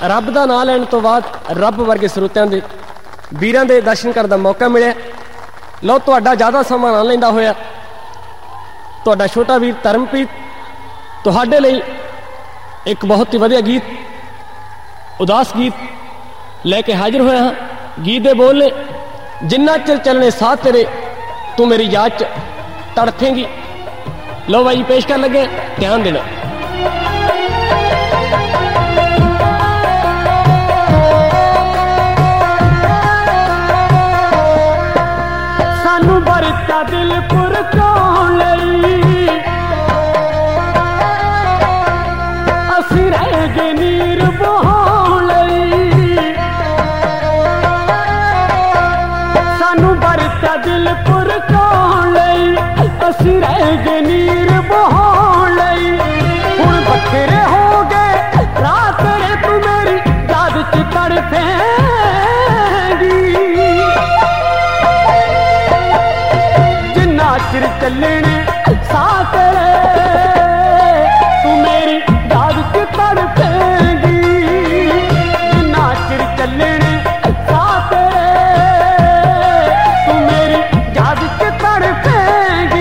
रब का नाम लैन तो बाद रब वर्गे स्रोतियां दे वीरां दे दर्शन करने का मौका मिले। लो तुहाडा ज़्यादा समा ना लैंदा होया तुहाडा छोटा वीर धर्मप्रीत तुहाडे लई एक बहुत ही वधिया गीत उदास गीत लैके हाजिर होया हाँ। गीत दे बोल ने जिन्ना चिर चलने साथ तेरे तू मेरी याद च तड़फेंगी। लो भाई पेश कर लगे, ध्यान देना। सानू बरता दिल पुर कौन लई असी रह गए नीर बहाउण लई। सानू बरता दिल पुर कौन लई असी रह गए नीर बहाउण लई। हुण बखरे हो गए रात रे तू मेरी याद च तड़फेंगी। चिर चलने साथ तू मेरी याद च तड़पेंगी। जिन्ना चिर चलने साथ तू मेरी याद च तड़पेंगी।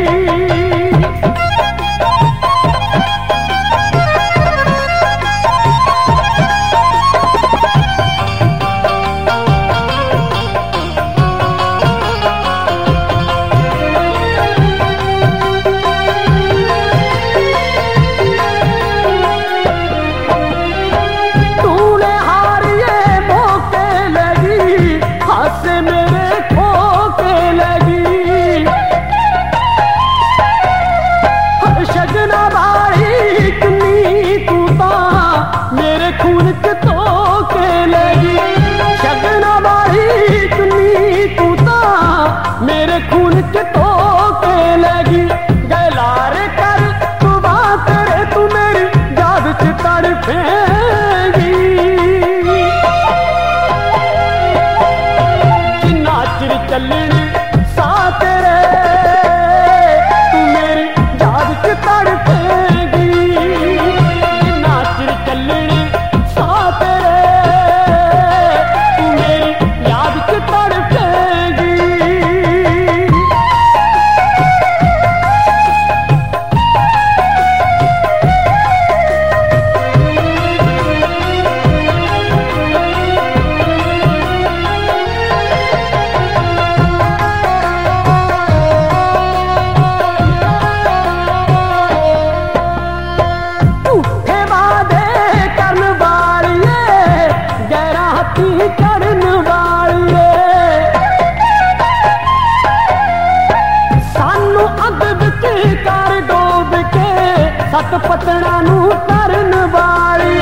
सत पतड़ा नू तरन वाली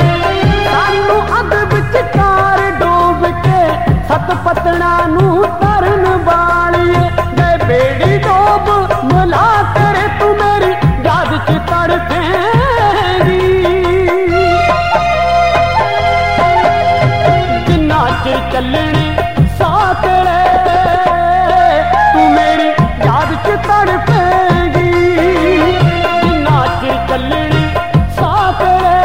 सानू अग विच कार डोब के सत पतड़ा नू तरन वाली। गए बेड़ी डोब मुला तेरे तू मेरी याद च तड़पेंगी। जिन्ना चिर चलने साथ तू मेरी याद च तड़पेंगी। जिन्ना चिर चलने साथ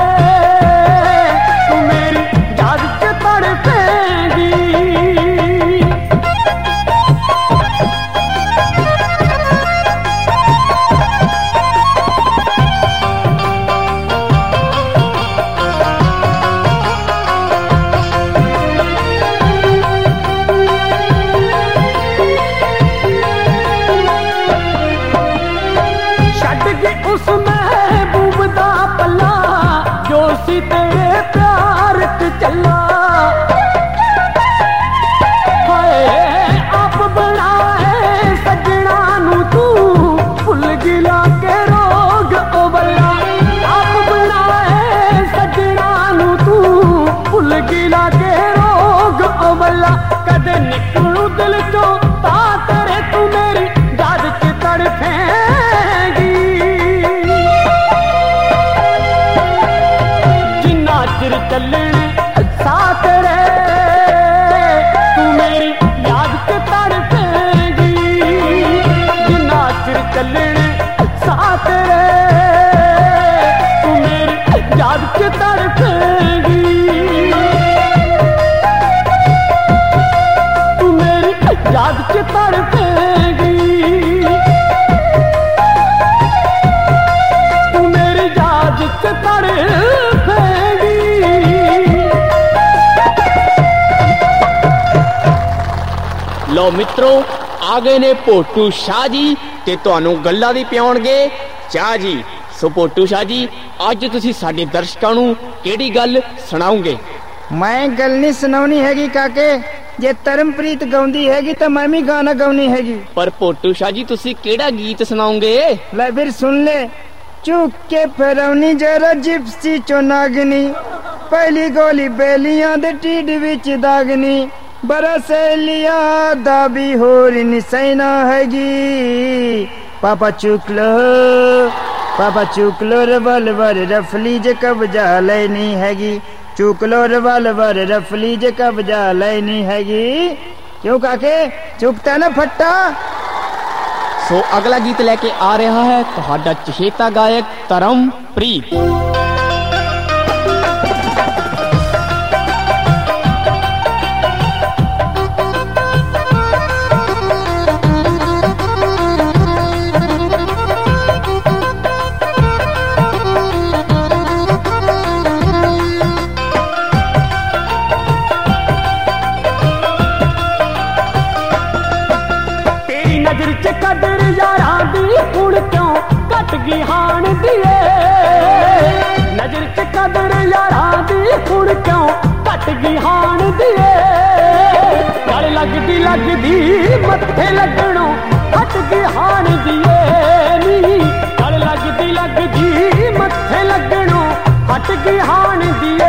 तू मेरी याद च तड़पेंगी। उस महबूब दा पल्ला जो सी तेरे प्यार च चला। हाय आप बनाए सजना नू तू भुल गिला के रोग ओवला। आप बनाए सजना नू तू भुल गिला के रोग ओवला। कदे निकलू दिल चो ता तेरे तू मेरी याद च तड़पेंगी। चिर चलने साथ तू मेरी याद च तड़पेंगी। जिन्ना चिर चलने साथ तू मेरी याद च तड़पेंगी। याद च तड़पेगी, तू मेरी याद च तड़पेगी। लो मित्रों, आ गए ने पोटू शाह जी ते तुहानू गल्लां दी पियाउणगे चाह जी। सो पोटू शाह जी, अज तुसी साडे दर्शकां नू किहड़ी गल सुणाओगे? मैं गल नहीं सुनानी हैगी काके, जे तरमप्रीत गाउंदी हैगी तो मैं भी गाना गाउनी हैगी। पर पोटू शाह जी, तुसी केड़ा गीत सुनाओगे? ले फिर सुन ले। चुक के फिरौनी जरा जिप्सी चो नागनी, पहली गोली बेलियां दे टीड विच दागनी, बरसेलिया दा भी होर निसैना हैगी। पापा चुक लो रिवॉल्वर रफली जे कब्जा लेनी हैगी, चुक लो रिवॉल्वर रफली जे कब्जा लेनी हैगी। क्यों काके, चुकता ना फट्टा। सो अगला गीत लेके आ रहा है तुहाडा चहेता गायक तरमप्रीत। नजर च कदर यारां दी हुण क्यों घट गई हाण दिए, नजर च कदर यारां दी हुण क्यों घट गई हाण दिए। गल लगदी लगदी मत्थे लगणों हट गई हाण दिए नी, गल लगदी लगदी मत्थे लगणों हट गई हाण दिए।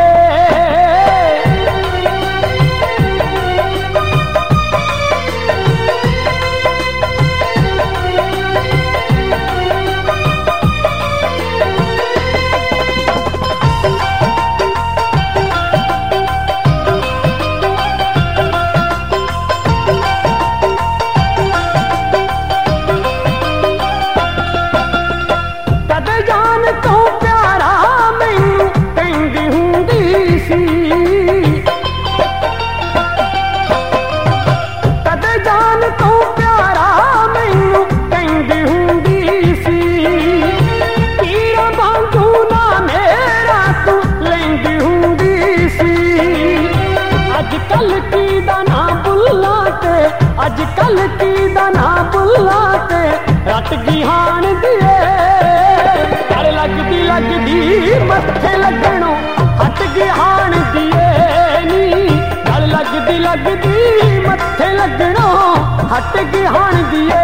अजकल की दाना बुल्ला ते रट गई हाण दिए। गल लगदी लगदी मत्थे लगणों हट गई हाण दिए नी, गल लगदी लगदी मत्थे लगणों हट गई हाण दिए।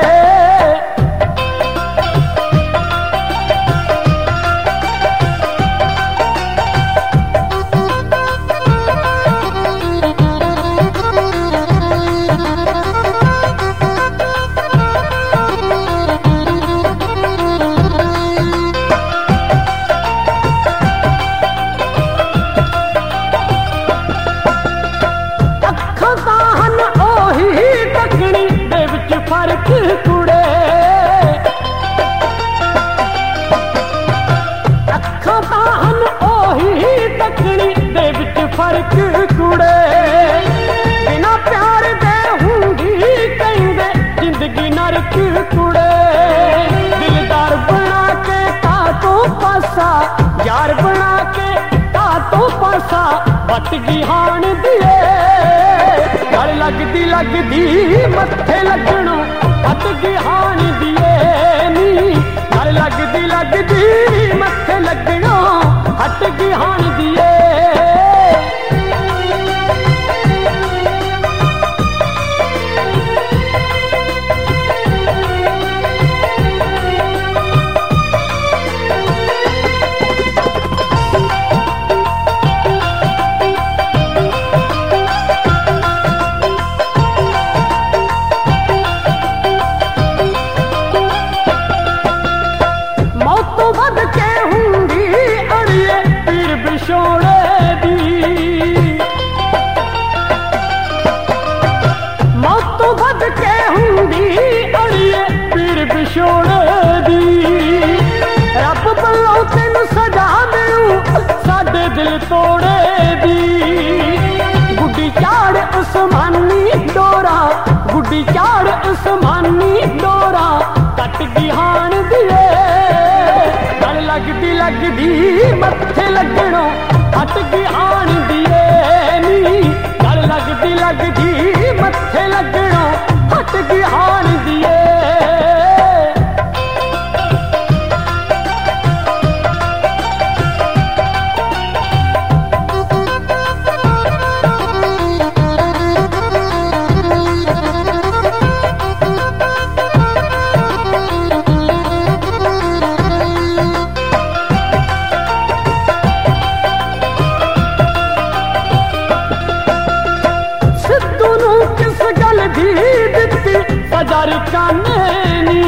फर्क कुड़े अखां ताहन ओही तकनी दे विच फर्क कुड़े, बिना प्यार दे हुंदी कहंदे जिंदगी नरक कुड़े। दिलदार बना के तातों पासा, यार बना के तातों पासा बट गई हाण दिए। गल लगदी लगदी मत्थे लगणों हट गई हाण दिए नी, गल लगदी लगदी मत्थे लगणों हट गई हाण दिए। दिल तोड़े दी गुड्डी चाड़ उस्मानी डोरा, गुड्डी लंबी चाड़ असमानी डोरा कट गई हाण दिए गल लगदी लगदी मत्थे लगणों हट गई हाण दिए नी गल लगदी लगदी मत्थे लगणों हट गई हाण दिए सजर काने नी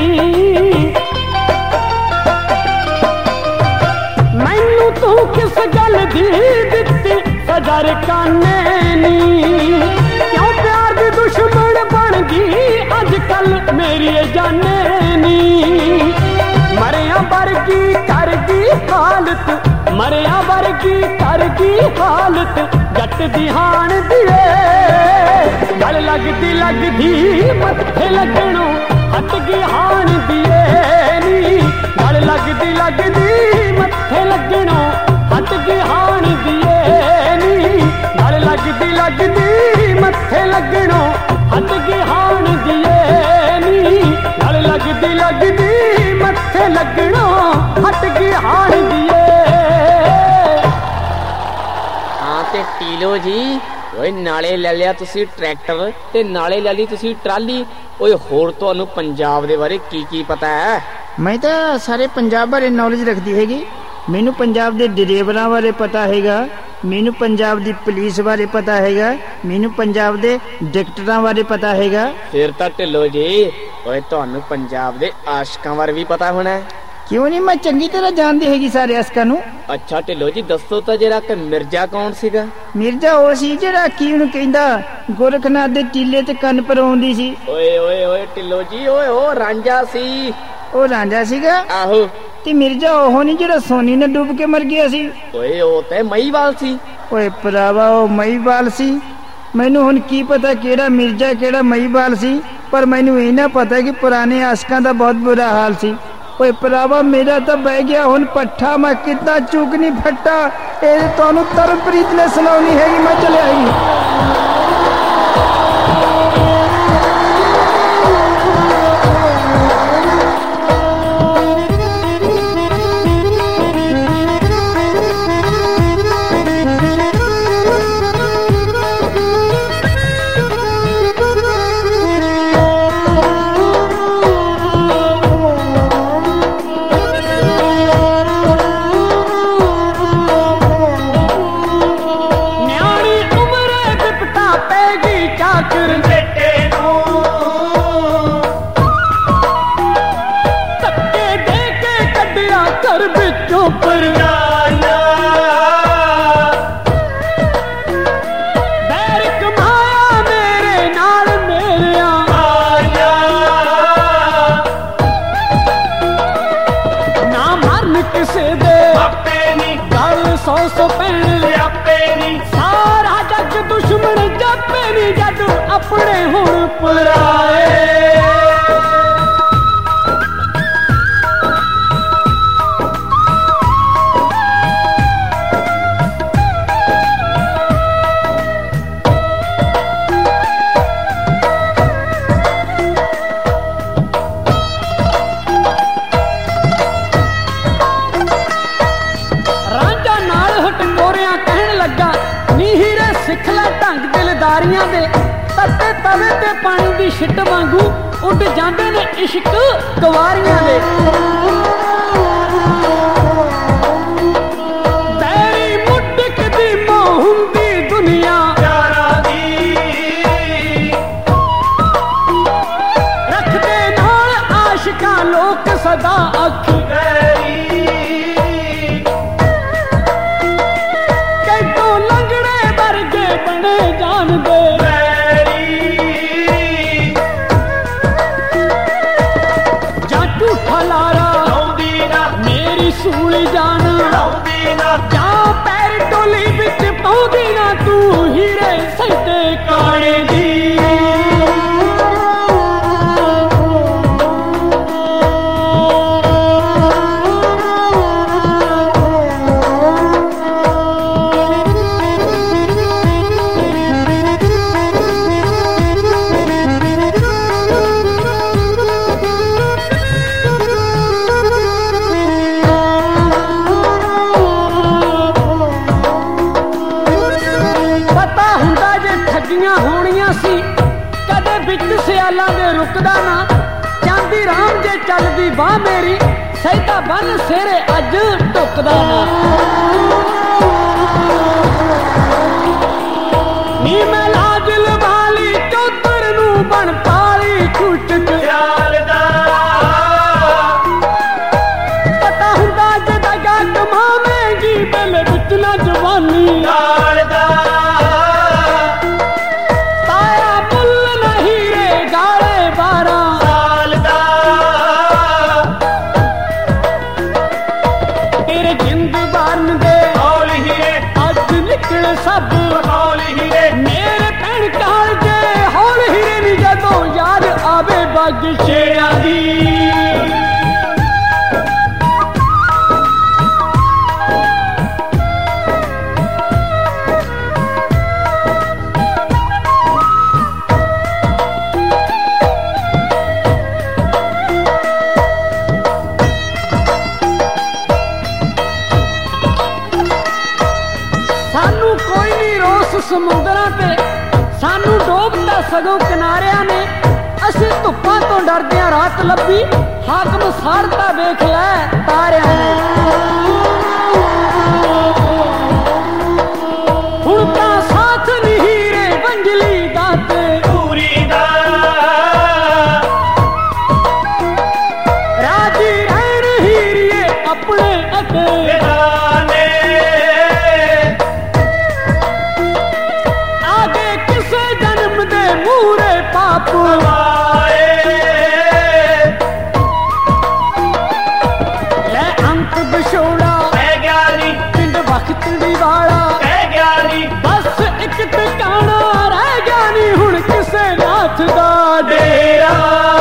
मैनू तू किस गल दी दित्ती सजर काने नी क्यों प्यार दी दुश्मन बन गई अजकल मेरी जाने नी मरिया वर्गी कर दी हालत मरिया वर्गी कर दी हालत जट दी हाण दिए गल लगदी लगदी मत्थे लगणों हट गई हाण दिए नी गल लगदी लगदी मत्थे लगणों हट गई हाण दिए नी गल लगदी लगदी मत्थे लगणों हट गई हाण दिए नी गल लगदी लगदी मत्थे लगणों हट गई हाण दिए। हाँ ते टीलो जी ओए नाले ले लिया तुसी ट्रैक्टर ते नाले ले ली तुसी ट्राली ओए होर तुहानू पंजाब दे बारे की पता है? मैं तो सारे पंजाब बारे नॉलेज रखती हैगी मैनू पंजाब दे ड्राइवरां बारे पता हैगा मैनू पंजाब दी पुलिस बारे पता हैगा मैनू पंजाब दे डॉक्टरां बारे पता हैगा। फिर तां ढिल्लो जी ओए तुहानू पंजाब दे आशिकां बारे भी पता होना है। क्यों नहीं मैं चंगी तरह जानती हैगी सारे आशिकां नू। अच्छा ढिल्लो जी दसो तां जरा कि मिर्जा कौन सीगा? मिर्जा ਉਹ ਸੀ ਜਿਹੜਾ ਕੀ ਉਹਨੂੰ ਕਹਿੰਦਾ ਗੋਰਖਨਾਥ ਦੇ ਟੀਲੇ ਤੇ ਕੰਨ ਪਰ ਆਉਂਦੀ ਸੀ। ਓਏ ਓਏ ਓਏ ਢਿੱਲੋ ਜੀ ਓਏ ਉਹ ਰਾਂਝਾ ਸੀ। ਉਹ ਰਾਂਝਾ ਸੀਗਾ? ਆਹੋ। ਤੇ ਮਿਰਜ਼ਾ ਉਹ ਨਹੀਂ ਜਿਹੜਾ ਸੋਨੀ ਨਾਲ ਡੁੱਬ ਕੇ ਮਰ ਗਿਆ ਸੀ? ਓਏ ਉਹ ਤੇ ਮਹੀਵਾਲ ਸੀ। ਓਏ ਭਰਾਵਾ ਉਹ ਮਹੀਵਾਲ ਸੀ ਮੈਨੂੰ ਹੁਣ ਕੀ ਪਤਾ ਕਿਹੜਾ ਮਿਰਜ਼ਾ ਕਿਹੜਾ ਮਹੀਵਾਲ ਸੀ ਪਰ ਮੈਨੂੰ ਇਹ ਨਾ ਪਤਾ ਕਿ ਪੁਰਾਣੇ ਆਸ਼ਕਾਂ ਦਾ ਬਹੁਤ ਬੁਰਾ ਹਾਲ ਸੀ। ਓਏ ਭਰਾਵਾ ਮੇਰਾ ਤਾਂ ਬਹਿ ਗਿਆ ਹੁਣ ਪੱਠਾ ਮੈਂ ਕਿੱਦਾਂ ਚੁੱਕਣੀ ਫੱਟਾ ਇਹ ਤੁਹਾਨੂੰ ਤਰਨਪ੍ਰੀਤ ਨੇ ਸੁਣਾਉਣੀ ਹੈਗੀ ਮੈਂ ਚਲੇ ਆਈ। अपने हुण पुराए रांझा नाल हटकोरिया कहन लगा नी हीरे सिख लै ढंग दिलदारियां दे तत्ते तवे ते पानी दी छिट वांगू उड़ जांदे ने इश्क कुवारियां दे तेरी मुट्ठ दी मोह हुंदी दुनिया यारा दी रखदे नाल आशिकां लोक सदा अख कैदों लंगड़े वर्गे बने जान दे लारा ਚਾਲਾਂ ਦੇ ਰੁਕਦਾ ਨਾ, ਚਾਂਦੀ ਰਾਮ ਜੇ ਚੱਲਦੀ ਬਾਹ ਮੇਰੀ, ਸੈਦਾ ਬੰਨ ਸਿਰੇ ਅੱਜ ਢੁਕਦਾ ਨਾ। ਨੀ ਮੈਂ ਲਾਜ ਲਵਾਲੀ ਚੌਧਰ ਨੂੰ ਬਣ ਪਾਲੀ ਛੁੱਟ ਚੱਲਦਾ, ਪਤਾ ਹੁੰਦਾ ਜਦਾ ਗਾ ਕਮਾਵੇਂਗੀ ਦਿਲ ਵਿੱਚ ਨਾ ਜਵਾਨੀ ਦਾ। ਤਾਇਆ ਮੁੱਲ ਨਹੀਂ ਰੇ ਗਾਲੇ 12 ਸਾਲ ਦਾ, ਤੇਰੇ ਜਿੰਦ ਬਰਨ ਦੇ ਹੌਲ ਹੀਰੇ ਅੱਜ ਨਿਕਲ ਸਭ ਹੌਲ ਹੀਰੇ, ਮੇਰੇ ਭੈਣ ਕਾਲ ਜੇ ਹੌਲ ਹੀਰੇ ਨੀ ਜਦੋਂ ਯਾਦ ਆਵੇ ਬਾਗੀ ਸ਼ੇਰਾਂ ਦੀ। ਸਾਨੂੰ ਕੋਈ ਨਹੀਂ ਰੋਸ ਸਮੁੰਦਰਾਂ ਤੇ, ਸਾਨੂੰ ਡੋਬਦਾ ਸਗੋਂ ਕਿਨਾਰਿਆਂ ਨੇ, ਅਸੀਂ ਧੁੱਪਾਂ ਤੋਂ ਡਰਦਿਆਂ ਰਾਤ ਲੱਭੀ, ਹਾਕਮ ਸਾਰਦਾ ਵੇਖ ਲੈ ਤਾਰਿਆਂ ਨੇ। ਹੁਣ ਤਾਂ ਸਾਥ ਨਹੀਂ ਹੀਰੇ ਵੰਜਲੀ ਦਾ ਤੇ ਪੂਰੀ ਦਾ, ਰਾਜੀ ਰਹਿਣ ਹੀਰੀਏ ਆਪਣੇ ਅਤੇ ਆਗੇ ਕਿਸੇ ਜਨਮ ਦੇ ਮੂਰੇ ਪਾਪ ਵਾਏ, ਲੈ ਅੰਤ ਵਿਛੋੜਾ ਪੈ ਗਿਆ ਨੀ, ਪਿੰਡ ਵਕਤ ਦੀ ਵਾਲਾ ਪੈ ਗਿਆ ਨੀ, ਬਸ ਇੱਕ ਟਿਕਾਣਾ ਰਹਿ ਗਿਆ ਨੀ, ਹੁਣ ਕਿਸੇ ਨਾਥ ਦਾ ਡੇਰਾ।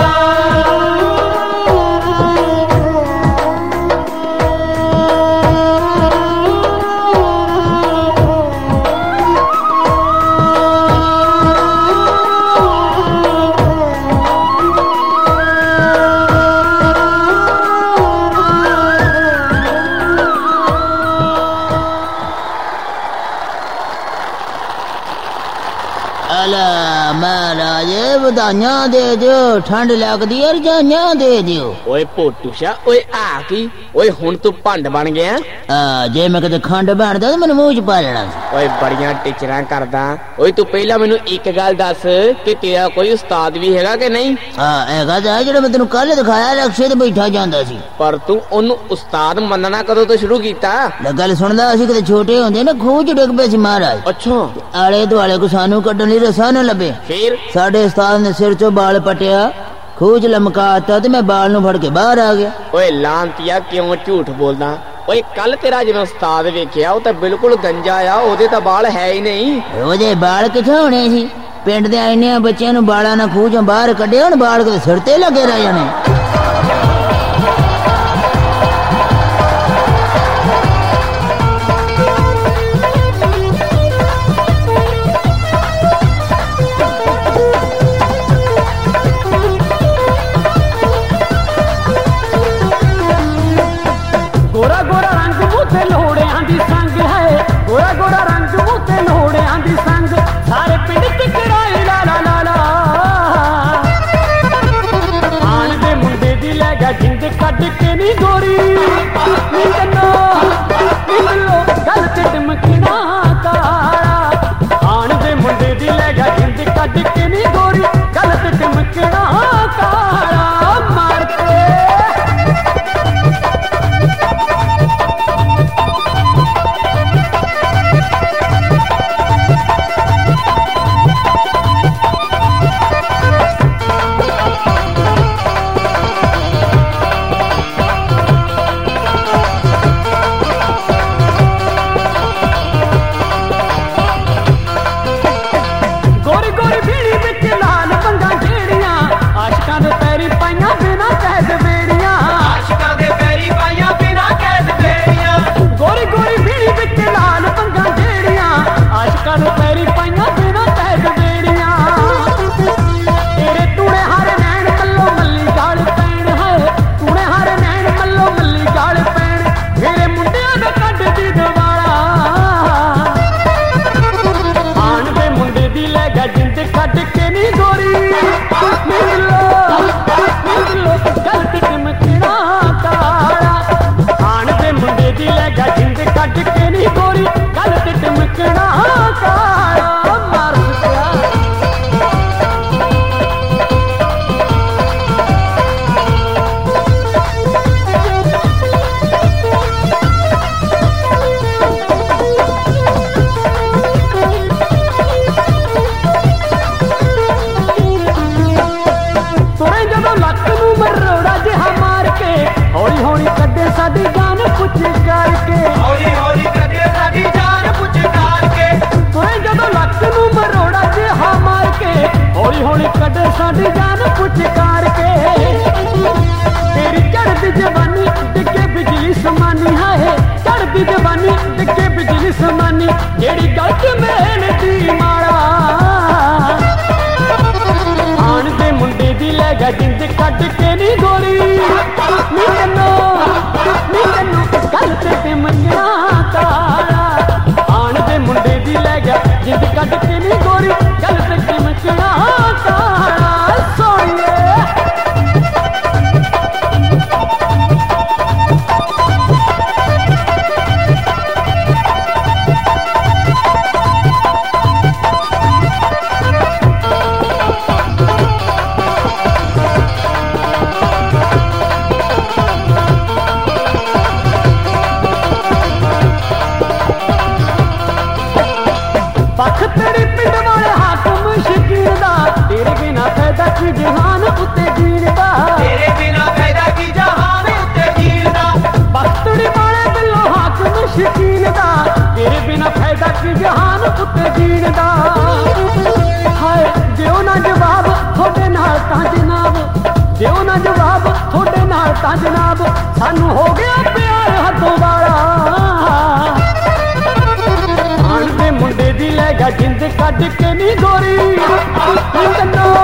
महाराज ਵਧਾਈਆਂ ਦੇ ਦਿਓ, ਠੰਡ ਲੱਗਦੀ ਹੈ ਰਜਾਈਆਂ ਦੇ ਦਿਓ। ਓਏ ਪੋਟੂ ਸ਼ਾ, ਓਏ ਆ ਕੀ, ਓਏ ਹੁਣ ਤੂੰ ਭੰਡ ਬਣ ਗਿਆ। ਜੇ ਮੈਂ ਕਦੇ ਖੰਡ ਬਣਦਾ ਤਾਂ ਮੈਨੂੰ ਮੂੰਹ 'ਚ ਪਾ ਲੈਣਾ ਸੀ। ਓਏ ਬੜੀਆਂ ਟੀਚਰਾਂ ਕਰਦਾ। ਓਏ ਤੂੰ ਪਹਿਲਾਂ ਮੈਨੂੰ ਇੱਕ ਗੱਲ ਦੱਸ ਕਿ ਤੇਰਾ ਕੋਈ ਉਸਤਾਦ ਵੀ ਹੈਗਾ ਕਿ ਨਹੀਂ? ਹੈਗਾ ਤਾਂ ਜਿਹੜਾ ਮੈਂ ਤੈਨੂੰ ਕੱਲ ਦਿਖਾਇਆ, ਰਕਸ਼ੇ ਤੇ ਬੈਠਾ ਜਾਂਦਾ ਸੀ। ਪਰ ਤੂੰ ਉਹਨੂੰ ਉਸਤਾਦ ਮੰਨਣਾ ਕਦੋਂ ਤੋਂ ਸ਼ੁਰੂ ਕੀਤਾ? ਗੱਲ ਸੁਣਦਾ ਅਸੀਂ ਕਦੇ ਛੋਟੇ ਹੁੰਦੇ ਨਾ, ਖੂਹ 'ਚ ਡਿੱਗ ਪਏ ਸੀ ਮਹਾਰਾਜ। ਅੱਛਾ। ਆਲੇ ਦੁਆਲੇ ਕੋ ਸਾਨੂੰ ਕੱਢਣ ਲਈ ਰਸਾ ਨਾ ਲੱਭੇ, ਫਿਰ ਸਾਡੇ ਉਸਤਾਦ ਨੇ ਸਿਰ 'ਚੋਂ ਬਾਲ ਪਟਿਆ, ਖੂਹ 'ਚ ਲਮਕਾਤਾ ਤੇ ਮੈਂ ਬਾਲ ਨੂੰ ਫੜ ਕੇ ਬਾਹਰ ਆ ਗਿਆ। ਓਏ ਲਾਂਤੀਆ, ਕਿਉਂ ਝੂਠ ਬੋਲਦਾ? ਓਏ ਕੱਲ ਤੇਰਾ ਜਿਵੇਂ ਉਸਤਾਦ ਵੇਖਿਆ, ਉਹ ਤਾਂ ਬਿਲਕੁਲ ਗੰਜਾ ਆ, ਉਹਦੇ ਤਾਂ ਬਾਲ ਹੈ ਹੀ ਨਹੀਂ। ਉਹਦੇ ਬਾਲ ਕਿੱਥੋਂ ਹੋਣੇ ਸੀ? ਪਿੰਡ ਦੇ ਇੰਨੇ ਬੱਚਿਆਂ ਨੂੰ ਬਾਲਾਂ ਨਾਲ ਖੂਹ 'ਚੋਂ ਬਾਹਰ ਕੱਢੇ, ਹੁਣ ਬਾਲ ਕਿਤੇ ਸਿਰ ਤੇ ਲੱਗੇ ਰਹਿ ਜਾਣੇ। ਗੋਰਾ ਗੋਰਾ ਰੰਗ ਮੂੰਹ ਤੇ ਲੋੜਿਆਂ ਦੀ ਸੰਗ ਹੈ, ਗੋਰਾ ਗੋਰਾ ਰੰਗ ਮੂੰਹ ਤੇ ਲੋੜਿਆਂ ਦੀ ਸੰਗ, ਸਾਰੇ ਪਿੰਡ ਚ ਕਰਾਏ ਲਾ ਲਾ ਲਾ ਲਾ। ਆਣ ਦੇ ਮੁੰਡੇ ਦੀ ਲੈ ਗਿਆ ਜਿੰਦ ਕੱਢ ਕੇ ਨੀ ਗੋਰੀ, ਨੀ ਕੰਨੋ ਨੀ ਮੱਲੋ ਗੱਲ ਤੇ ਟਮਕਣਾ ਕਾਲਾ। ਆਣ ਦੇ ਮੁੰਡੇ ਦੀ ਲੈ ਗਿਆ ਜਿੰਦ ਕੱਢ ਕੇ ਨੀ ਗੋਰੀ, ਗੱਲ ਤੇ ਟਮਕਣਾ ਕਾਲਾ। ਮਾਰ ਕੇ ਗੋਰੀ ਗੋਰੀ ਭੀੜੀ ਵਿੱਚ ਲਾਲ ਪੰਗਾ ਜਿਹੜੀਆਂ, ਆਸ਼ਕਾਂ ਦੇ ਪੈਰੀ ਪਾਈਆਂ ਬਿਨਾਂ ਕੈਦ ਬੇੜੀਆਂ, ਆਸ਼ਕਾਂ ਦੇ ਪੈਰੀ ਪਾਈਆਂ ਬਿਨਾਂ ਕੈਦ ਬੇੜੀਆਂ। ਗੋਰੀ ਗੋਰੀ ਭੀੜੀ ਵਿੱਚ ਲਾਲ ਪੰਗਾ ਜਿਹੜੀਆਂ, ਆਸ਼ਕਾਂ ਦੇ ਪੈਰੀ ਪਾਈਆਂ ਬਿਨਾਂ ਕੈਦ ਬੇੜੀਆਂ। ਤੇਰੇ ਟੂਣੇ ਹਾਰੇ ਨੈਣ ਮੱਲੋ ਮੱਲੀ ਗਾਲ ਪੈਣ ਹੈ, ਟੂਣੇ ਹਾਰੇ ਨੈਣ ਮੱਲੋ ਮੱਲੀ ਗਾਲ ਪੈਣ, ਮੇਰੇ ਮੁੰਡਿਆਂ ਦਾ ਕੱਢ ਦੀ ਦਵਾਲਾ। ਆਣ ਦੇ ਮੁੰਡੇ ਦੀ ਲੈ ਗਿਆ ਜਿੰਦ ਕੱਢ ਕੇ ਨੀ ਗੋਰੀ, ਨੀ गोली कटे साडी जान पुचकार के तेरी चढ़ती जवानी दिखे बिजली समानी है चढ़ती जवानी दिखे बिजली समानी जेड़ी गलत मेहनती माड़ा आन दे मुंडे दी ले गया जिंद कट के नी गोरी नी तन्नो गल ते मंगना तारा आन दे मुंडे दी ले गया जिंद कट के नी गोरी गल ते मंगना तारा सोनिए पख तेरी पिंड वाले हाकम शकीर दा तेरे बिना फायदा की जहान उत्ते जीण दा तेरे बिना फायदा की जहान उत्ते जीण दा पख तेरी वाले बिल्लो हाकम शकीर दा तेरे बिना फायदा की जहान उत्ते जीण दा हाय दियो ना जवाब थोड़े नाल तां जनाब दियो ना जवाब थोड़े नाल तां जनाब सानू हो गया प्यार हदों वाला मुंडे दी ले गया जिंद कट के नी गोरी तन्नो